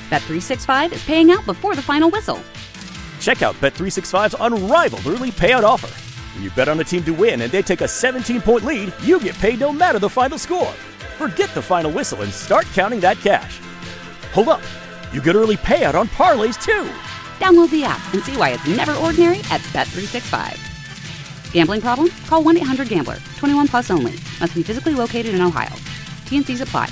Bet365 is paying out before the final whistle. Check out Bet365's unrivaled early payout offer. When you bet on a team to win and they take a 17-point lead, you get paid no matter the final score. Forget the final whistle and start counting that cash. Hold up. You get early payout on parlays, too. Download the app and see why it's never ordinary at Bet365. Gambling problem? Call 1-800-GAMBLER. 21 plus only. Must be physically located in Ohio. T&Cs apply.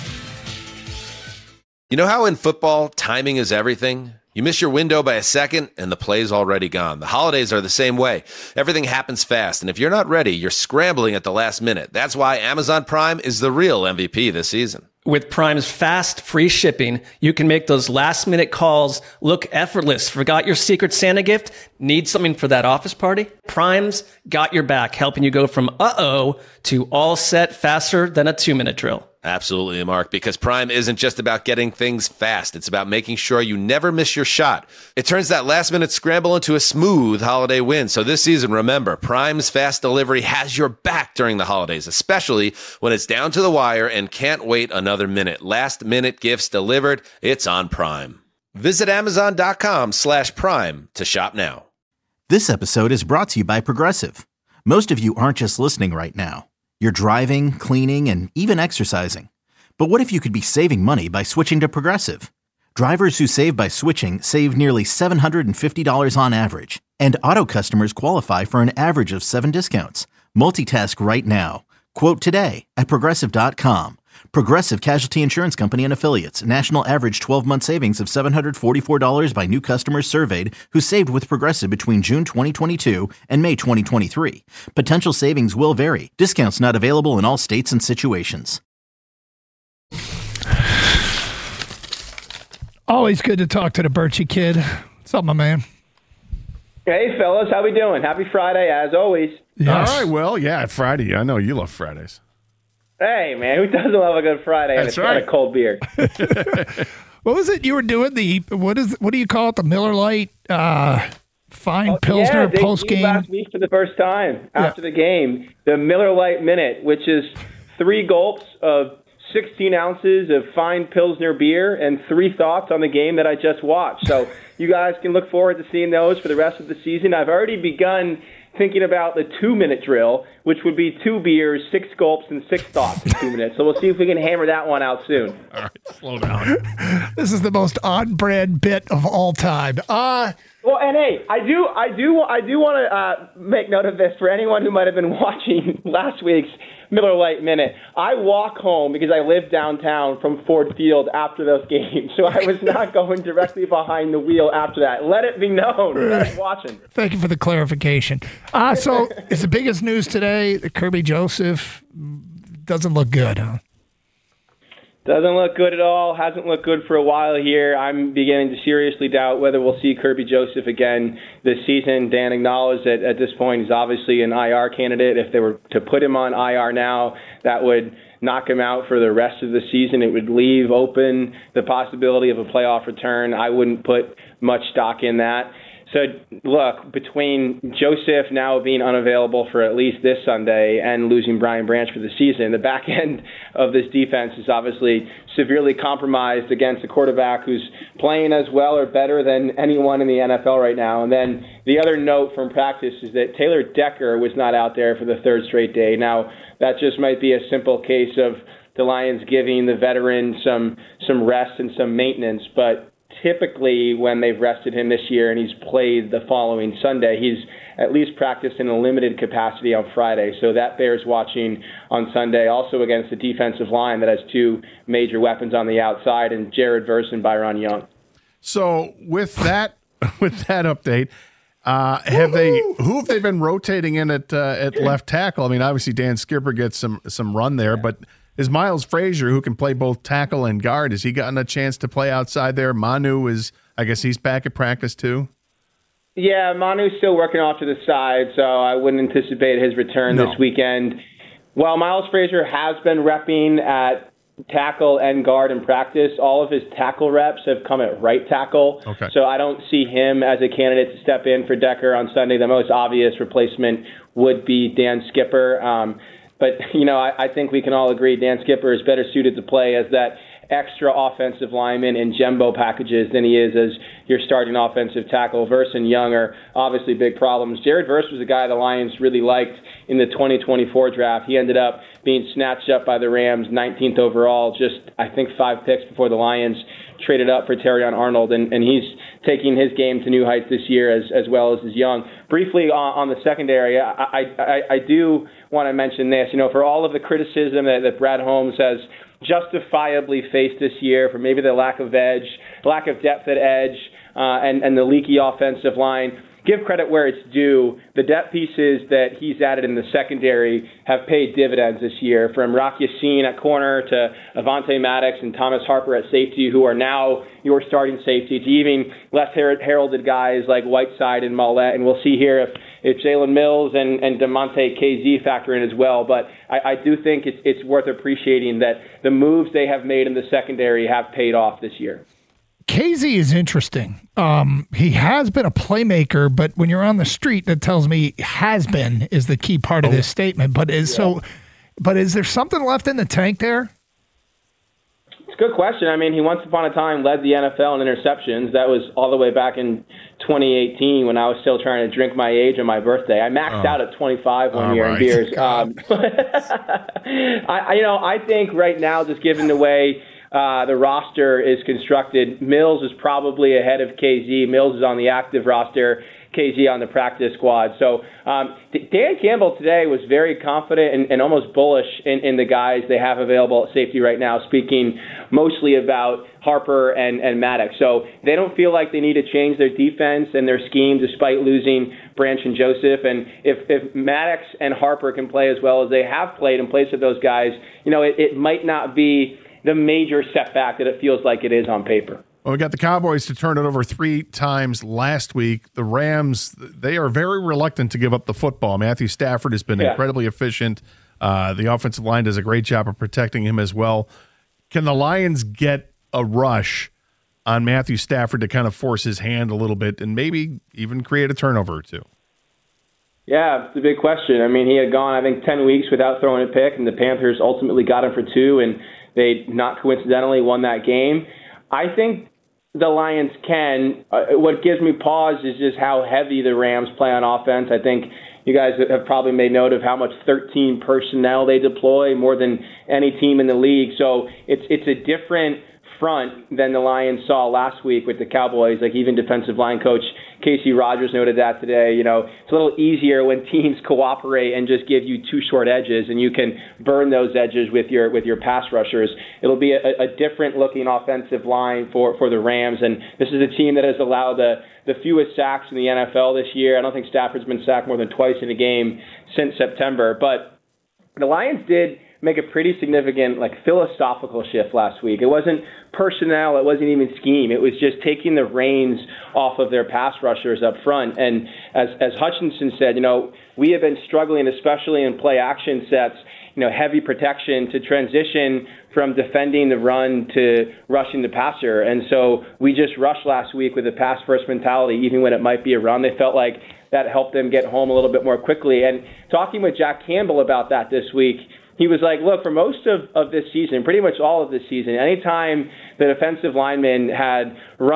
You know how in football, timing is everything? You miss your window by a second, and the play's already gone. The holidays are the same way. Everything happens fast, and if you're not ready, you're scrambling at the last minute. That's why Amazon Prime is the real MVP this season. With Prime's fast, free shipping, you can make those last-minute calls look effortless. Forgot your Secret Santa gift? Need something for that office party? Prime's got your back, helping you go from uh-oh to all set faster than a 2-minute drill. Absolutely, Mark, because Prime isn't just about getting things fast. It's about making sure you never miss your shot. It turns that last-minute scramble into a smooth holiday win. So this season, remember, Prime's fast delivery has your back during the holidays, especially when it's down to the wire and can't wait another minute. Last-minute gifts delivered, it's on Prime. Visit Amazon.com/Prime to shop now. This episode is brought to you by Progressive. Most of you aren't just listening right now. You're driving, cleaning, and even exercising. But what if you could be saving money by switching to Progressive? Drivers who save by switching save nearly $750 on average. And auto customers qualify for an average of 7 discounts. Multitask right now. Quote today at Progressive.com. Progressive Casualty Insurance Company and Affiliates. National average 12-month savings of $744 by new customers surveyed who saved with Progressive between June 2022 and May 2023. Potential savings will vary. Discounts not available in all states and situations. Always good to talk to the Birchie kid. What's up, my man? Hey, fellas. How we doing? Happy Friday, as always. Yes. All right, well, yeah, Friday. I know you love Fridays. Hey, man, who doesn't love a good Friday? That's and right. A cold beer. What was it you were doing? What do you call it? The Miller Lite fine Pilsner post game last week for the first time after the game. The Miller Lite Minute, which is 3 gulps of 16 ounces of fine Pilsner beer and 3 thoughts on the game that I just watched. So you guys can look forward to seeing those for the rest of the season. I've already begun thinking about the 2-minute drill, which would be 2 beers, 6 gulps, and 6 thoughts in 2 minutes. So we'll see if we can hammer that one out soon. All right, slow down. This is the most on-brand bit of all time. Well, and hey, I do want to make note of this for anyone who might have been watching last week's Miller Lite Minute. I walk home because I live downtown from Ford Field after those games, so I was not going directly behind the wheel after that. Let it be known that I was watching. Thank you for the clarification. So it's the biggest news today that Kirby Joseph doesn't look good, huh? Doesn't look good at all. Hasn't looked good for a while here. I'm beginning to seriously doubt whether we'll see Kirby Joseph again this season. Dan acknowledged that at this point he's obviously an IR candidate. If they were to put him on IR now, that would knock him out for the rest of the season. It would leave open the possibility of a playoff return. I wouldn't put much stock in that. So, look, between Joseph now being unavailable for at least this Sunday and losing Brian Branch for the season, the back end of this defense is obviously severely compromised against a quarterback who's playing as well or better than anyone in the NFL right now. And then the other note from practice is that Taylor Decker was not out there for the 3rd straight day. Now, that just might be a simple case of the Lions giving the veteran some rest and some maintenance, but typically when they've rested him this year and he's played the following Sunday, he's at least practiced in a limited capacity on Friday. So that bears watching on Sunday, also against the defensive line that has 2 major weapons on the outside, and Jared Verse and Byron Young. So with that update, who have they been rotating in at left tackle? I mean, obviously Dan Skipper gets some run there, but is Miles Frazier, who can play both tackle and guard, has he gotten a chance to play outside there? Manu I guess he's back at practice too? Yeah, Manu's still working off to the side, so I wouldn't anticipate his return this weekend. While Miles Frazier has been repping at tackle and guard in practice, all of his tackle reps have come at right tackle. Okay. So I don't see him as a candidate to step in for Decker on Sunday. The most obvious replacement would be Dan Skipper. But, I think we can all agree Dan Skipper is better suited to play as that extra offensive linemen and jumbo packages than he is as your starting offensive tackle. Verse and Young are obviously big problems. Jared Verse was a guy the Lions really liked in the 2024 draft. He ended up being snatched up by the Rams, 19th overall, just, I think, 5 picks before the Lions traded up for Terrion Arnold, and he's taking his game to new heights this year as well as Young. Briefly on the secondary, I do want to mention this. For all of the criticism that Brad Holmes has justifiably faced this year for maybe the lack of depth at edge, and the leaky offensive line, give credit where it's due. The depth pieces that he's added in the secondary have paid dividends this year, from Rock Ya-Sin at corner to Avonte Maddox and Thomas Harper at safety, who are now your starting safety, to even less heralded guys like Whiteside and Mollett. And we'll see here if Jalen Mills and DeMonte KZ factor in as well. But I do think it's worth appreciating that the moves they have made in the secondary have paid off this year. KZ is interesting. He has been a playmaker, but when you're on the street, that tells me has been is the key part of this statement. But is there something left in the tank there? It's a good question. I mean, he once upon a time led the NFL in interceptions. That was all the way back in 2018 when I was still trying to drink my age on my birthday. I maxed out at 25 one year in beers. I think right now, just given the way the roster is constructed, Mills is probably ahead of KZ. Mills is on the active roster, KZ on the practice squad. So Dan Campbell today was very confident and almost bullish in the guys they have available at safety right now, speaking mostly about Harper and Maddox. So they don't feel like they need to change their defense and their scheme despite losing Branch and Joseph. And if Maddox and Harper can play as well as they have played in place of those guys, it might not be the major setback that it feels like it is on paper. Well, we got the Cowboys to turn it over 3 times last week. The Rams, they are very reluctant to give up the football. Matthew Stafford has been incredibly efficient. The offensive line does a great job of protecting him as well. Can the Lions get a rush on Matthew Stafford to kind of force his hand a little bit and maybe even create a turnover or two? Yeah, it's a big question. I mean, he had gone, I think, 10 weeks without throwing a pick, and the Panthers ultimately got him for 2, and they not coincidentally won that game. I think the Lions can. What gives me pause is just how heavy the Rams play on offense. I think you guys have probably made note of how much 13 personnel they deploy, more than any team in the league. So it's a different front than the Lions saw last week with the Cowboys. Like, even defensive line coach Casey Rogers noted that today. It's a little easier when teams cooperate and just give you 2 short edges, and you can burn those edges with your pass rushers. It'll be a different looking offensive line for the Rams, and this is a team that has allowed the fewest sacks in the NFL this year. I don't think Stafford's been sacked more than twice in a game since September, but the Lions did make a pretty significant philosophical shift last week. It wasn't personnel, it wasn't even scheme. It was just taking the reins off of their pass rushers up front. And as Hutchinson said, we have been struggling, especially in play action sets, heavy protection, to transition from defending the run to rushing the passer. And so we just rushed last week with a pass first mentality, even when it might be a run. They felt like that helped them get home a little bit more quickly. And talking with Jack Campbell about that this week, he was like, look, for most of this season, pretty much all of this season, anytime the defensive linemen had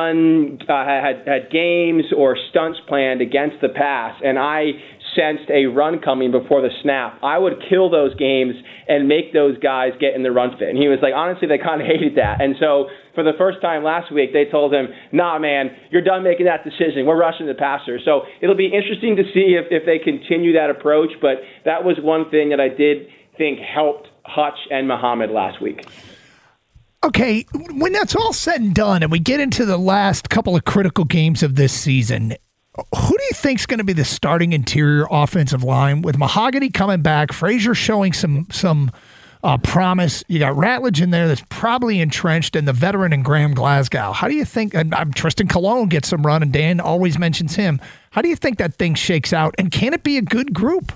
had games or stunts planned against the pass, and I sensed a run coming before the snap, I would kill those games and make those guys get in the run fit. And he was like, honestly, they kind of hated that. And so for the first time last week, they told him, nah, man, you're done making that decision. We're rushing the passer. So it'll be interesting to see if they continue that approach. But that was one thing that I did think helped Hutch and Muhammad last week. Okay, when that's all said and done and we get into the last couple of critical games of this season, who do you think is going to be the starting interior offensive line with Mahogany coming back, Frazier showing some promise? You got Ratledge in there that's probably entrenched, and the veteran in Graham Glasgow. How do you think, and Tristan Colon gets some run, and Dan always mentions him. How do you think that thing shakes out, and can it be a good group?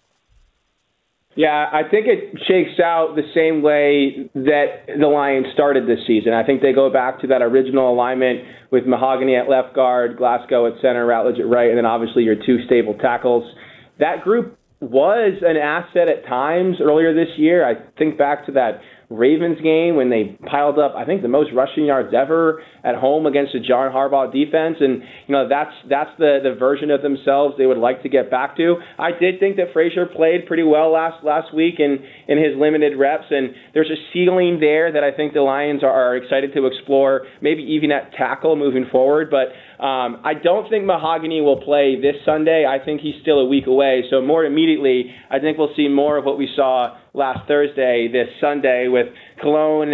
Yeah, I think it shakes out the same way that the Lions started this season. I think they go back to that original alignment with Mahogany at left guard, Glasgow at center, Ratledge at right, and then obviously your 2 stable tackles. That group was an asset at times earlier this year. I think back to that Ravens game when they piled up, I think, the most rushing yards ever at home against a John Harbaugh defense. And, that's the version of themselves they would like to get back to. I did think that Frazier played pretty well last week in his limited reps, and there's a ceiling there that I think the Lions are excited to explore, maybe even at tackle moving forward. But I don't think Mahogany will play this Sunday. I think he's still a week away. So more immediately, I think we'll see more of what we saw last Thursday, this Sunday, with Cologne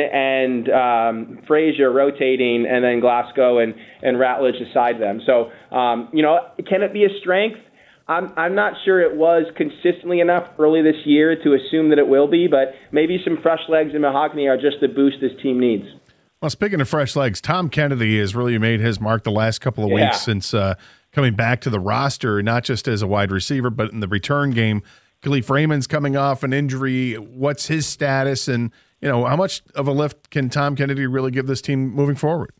and Frazier rotating, and then Glasgow and Ratledge beside them. So, can it be a strength? I'm not sure it was consistently enough early this year to assume that it will be, but maybe some fresh legs in Mahogany are just the boost this team needs. Well, speaking of fresh legs, Tom Kennedy has really made his mark the last couple of weeks since coming back to the roster, not just as a wide receiver, but in the return game. Khalif Raymond's coming off an injury. What's his status? And, how much of a lift can Tom Kennedy really give this team moving forward?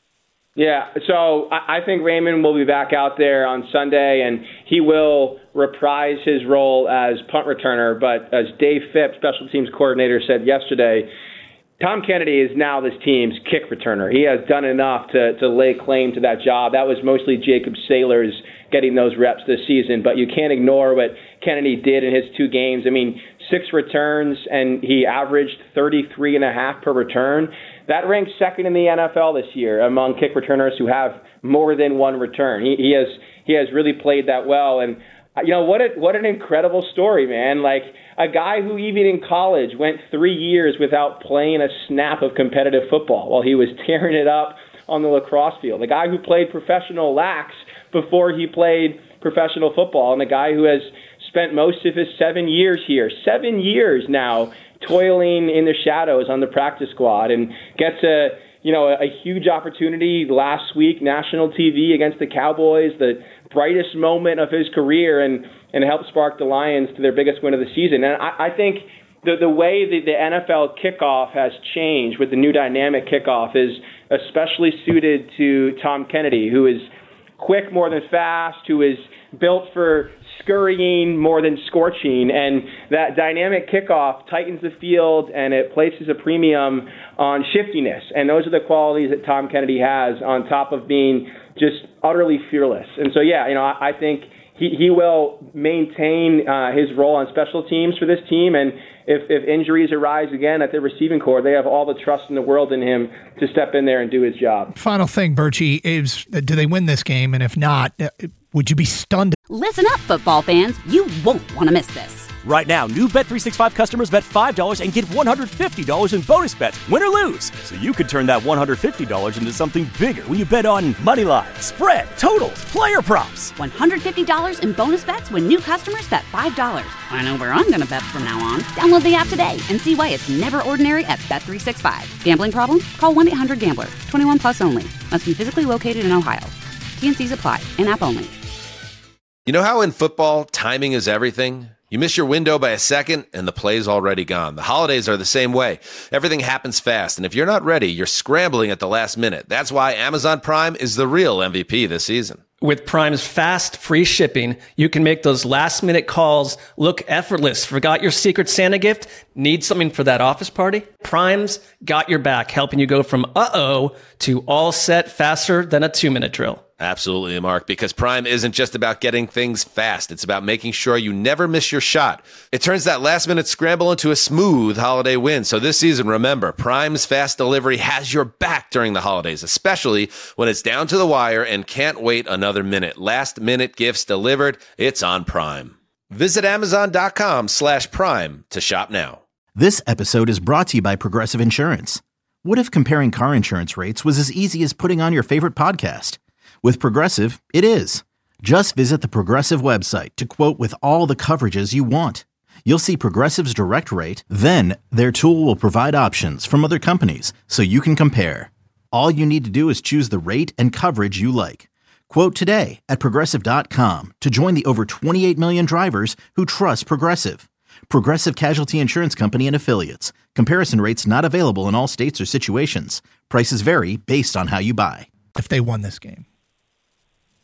Yeah, so I think Raymond will be back out there on Sunday, and he will reprise his role as punt returner. But as Dave Phipps, special teams coordinator, said yesterday, Tom Kennedy is now this team's kick returner. He has done enough to lay claim to that job. That was mostly Jacob Saylor's getting those reps this season, but you can't ignore what Kennedy did in his 2 games. 6 returns, and he averaged 33.5 per return. That ranks second in the NFL this year among kick returners who have more than 1 return. He has really played that well, and what an incredible story, man. Like, a guy who even in college went 3 years without playing a snap of competitive football while he was tearing it up on the lacrosse field. A guy who played professional lax before he played professional football, and a guy who has spent most of his 7 years here, 7 years now, toiling in the shadows on the practice squad, and gets a huge opportunity last week, national TV against the Cowboys, the brightest moment of his career, and helped spark the Lions to their biggest win of the season. And I think the way that the NFL kickoff has changed with the new dynamic kickoff is especially suited to Tom Kennedy, who is quick more than fast, who is built for scurrying more than scorching, and that dynamic kickoff tightens the field and it places a premium on shiftiness, and those are the qualities that Tom Kennedy has on top of being just utterly fearless. And so I think he will maintain his role on special teams for this team, and if injuries arise again at the receiving corps, they have all the trust in the world in him to step in there and do his job. Final thing, Birchie, is do they win this game? And if not, would you be stunned? Listen up, football fans. You won't want to miss this. Right now, new Bet365 customers bet $5 and get $150 in bonus bets, win or lose. So you could turn that $150 into something bigger when you bet on money line, spread, totals, player props. $150 in bonus bets when new customers bet $5. I know where I'm going to bet from now on. Download the app today and see why it's never ordinary at Bet365. Gambling problem? Call 1-800-GAMBLER. 21 plus only. Must be physically located in Ohio. T&Cs apply. In-app only. You know how in football, timing is everything? You miss your window by a second, and the play's already gone. The holidays are the same way. Everything happens fast, and if you're not ready, you're scrambling at the last minute. That's why Amazon Prime is the real MVP this season. With Prime's fast, free shipping, you can make those last-minute calls look effortless. Forgot your Secret Santa gift? Need something for that office party? Prime's got your back, helping you go from uh-oh to all set faster than a 2-minute drill. Absolutely, Mark, because Prime isn't just about getting things fast. It's about making sure you never miss your shot. It turns that last-minute scramble into a smooth holiday win. So this season, remember, Prime's fast delivery has your back during the holidays, especially when it's down to the wire and can't wait another minute. Last-minute gifts delivered, it's on Prime. Visit Amazon.com/Prime to shop now. This episode is brought to you by Progressive Insurance. What if comparing car insurance rates was as easy as putting on your favorite podcast? With Progressive, it is. Just visit the Progressive website to quote with all the coverages you want. You'll see Progressive's direct rate, then their tool will provide options from other companies so you can compare. All you need to do is choose the rate and coverage you like. Quote today at Progressive.com to join the over 28 million drivers who trust Progressive. Progressive Casualty Insurance Company and Affiliates. Comparison rates not available in all states or situations. Prices vary based on how you buy. If they won this game.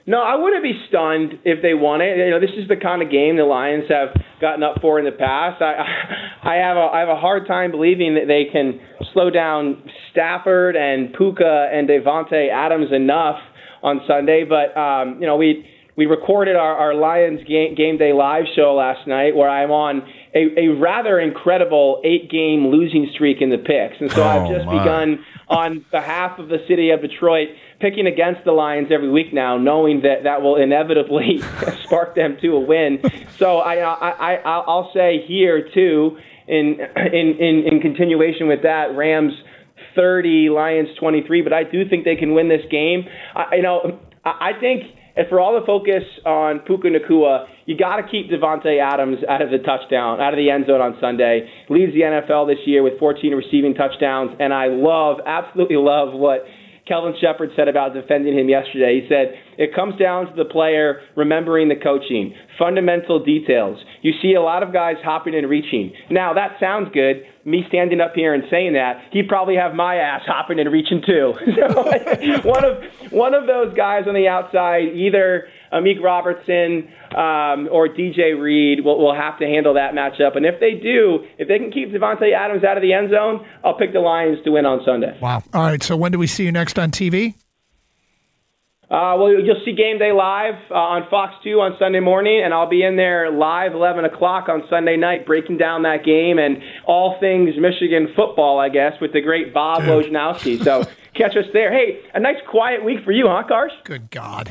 No, I wouldn't be stunned if they won it. This is the kind of game the Lions have gotten up for in the past. I have a hard time believing that they can slow down Stafford and Puka and Davante Adams enough on Sunday. But we recorded our Lions game day live show last night, where I'm on a rather incredible 8-game losing streak in the picks, and so I've just begun on behalf of the city of Detroit picking against the Lions every week now, knowing that will inevitably spark them to a win. So I'll say here too, in continuation with that, Rams 30, Lions 23. But I do think they can win this game. I think, and for all the focus on Puka Nacua, you got to keep Davante Adams out of the end zone on Sunday. Leads the NFL this year with 14 receiving touchdowns, and I absolutely love what Kelvin Shepard said about defending him yesterday. He said, it comes down to the player remembering the coaching, fundamental details. You see a lot of guys hopping and reaching. Now, that sounds good. Me standing up here and saying that, he'd probably have my ass hopping and reaching too. So one of those guys on the outside, either Amik Robertson or DJ Reed, will have to handle that matchup. And if they can keep Davante Adams out of the end zone, I'll pick the Lions to win on Sunday. Wow. All right, so when do we see you next on TV? Well, you'll see Game Day Live on Fox 2 on Sunday morning, and I'll be in there live 11 o'clock on Sunday night breaking down that game and all things Michigan football, I guess, with the great Bob Wojnowski. So catch us there. Hey, a nice quiet week for you, huh, Karsh? Good God.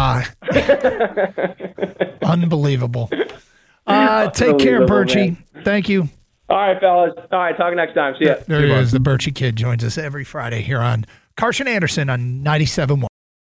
Unbelievable. Take care, Birchie. Man. Thank you. All right, fellas. All right, talk next time. See ya. There he is. The Birchie Kid joins us every Friday here on Karsh and Anderson on 97.1.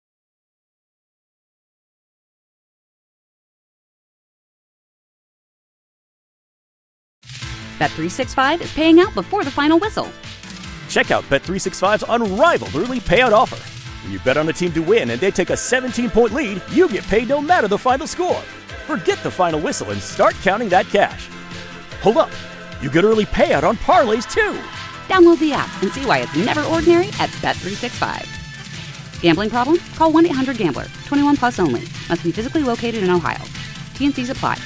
Bet365 is paying out before the final whistle. Check out Bet365's unrivaled early payout offer. When you bet on a team to win and they take a 17-point lead, you get paid no matter the final score. Forget the final whistle and start counting that cash. Hold up. You get early payout on parlays, too. Download the app and see why it's never ordinary at Bet365. Gambling problem? Call 1-800-GAMBLER. 21 plus only. Must be physically located in Ohio. T&Cs apply.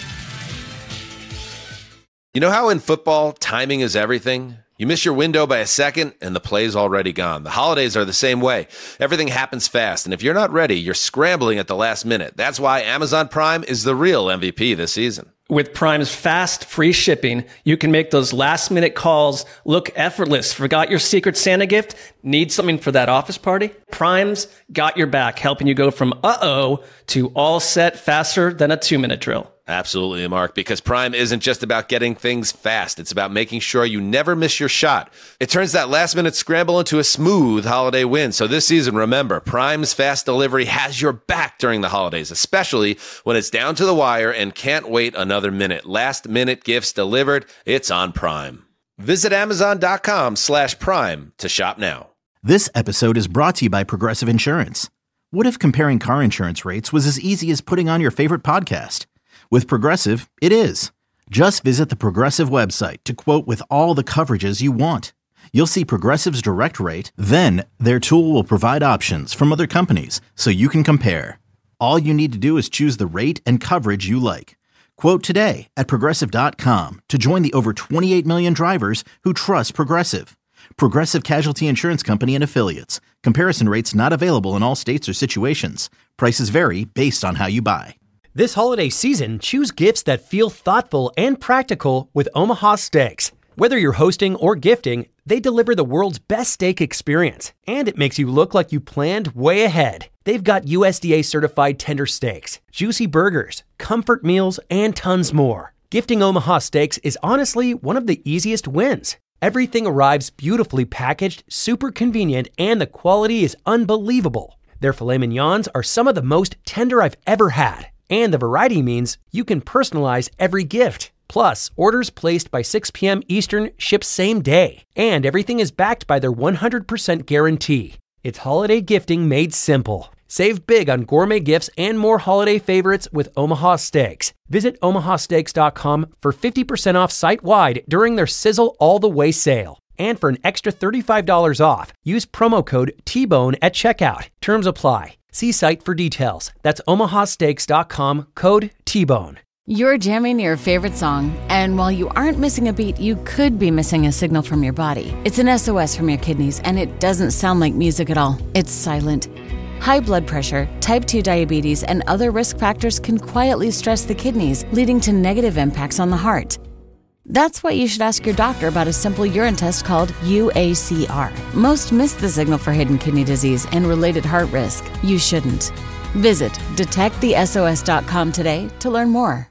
You know how in football, timing is everything? You miss your window by a second, and the play's already gone. The holidays are the same way. Everything happens fast, and if you're not ready, you're scrambling at the last minute. That's why Amazon Prime is the real MVP this season. With Prime's fast, free shipping, you can make those last-minute calls look effortless. Forgot your Secret Santa gift? Need something for that office party? Prime's got your back, helping you go from uh-oh to all set faster than a 2-minute drill. Absolutely, Mark, because Prime isn't just about getting things fast. It's about making sure you never miss your shot. It turns that last-minute scramble into a smooth holiday win. So this season, remember, Prime's fast delivery has your back during the holidays, especially when it's down to the wire and can't wait another minute. Last-minute gifts delivered, it's on Prime. Visit Amazon.com/Prime to shop now. This episode is brought to you by Progressive Insurance. What if comparing car insurance rates was as easy as putting on your favorite podcast? With Progressive, it is. Just visit the Progressive website to quote with all the coverages you want. You'll see Progressive's direct rate, then their tool will provide options from other companies so you can compare. All you need to do is choose the rate and coverage you like. Quote today at Progressive.com to join the over 28 million drivers who trust Progressive. Progressive Casualty Insurance Company and Affiliates. Comparison rates not available in all states or situations. Prices vary based on how you buy. This holiday season, choose gifts that feel thoughtful and practical with Omaha Steaks. Whether you're hosting or gifting, they deliver the world's best steak experience, and it makes you look like you planned way ahead. They've got USDA certified tender steaks, juicy burgers, comfort meals, and tons more. Gifting Omaha Steaks is honestly one of the easiest wins. Everything arrives beautifully packaged, super convenient, and the quality is unbelievable. Their filet mignons are some of the most tender I've ever had. And the variety means you can personalize every gift. Plus, orders placed by 6 p.m. Eastern ship same day. And everything is backed by their 100% guarantee. It's holiday gifting made simple. Save big on gourmet gifts and more holiday favorites with Omaha Steaks. Visit omahasteaks.com for 50% off site-wide during their Sizzle All the Way sale. And for an extra $35 off, use promo code TBONE at checkout. Terms apply. See site for details. That's omahasteaks.com, code T-BONE. You're jamming your favorite song, and while you aren't missing a beat, you could be missing a signal from your body. It's an SOS from your kidneys, and it doesn't sound like music at all. It's silent. High blood pressure, type 2 diabetes, and other risk factors can quietly stress the kidneys, leading to negative impacts on the heart. That's why you should ask your doctor about a simple urine test called UACR. Most miss the signal for hidden kidney disease and related heart risk. You shouldn't. Visit detectthesos.com today to learn more.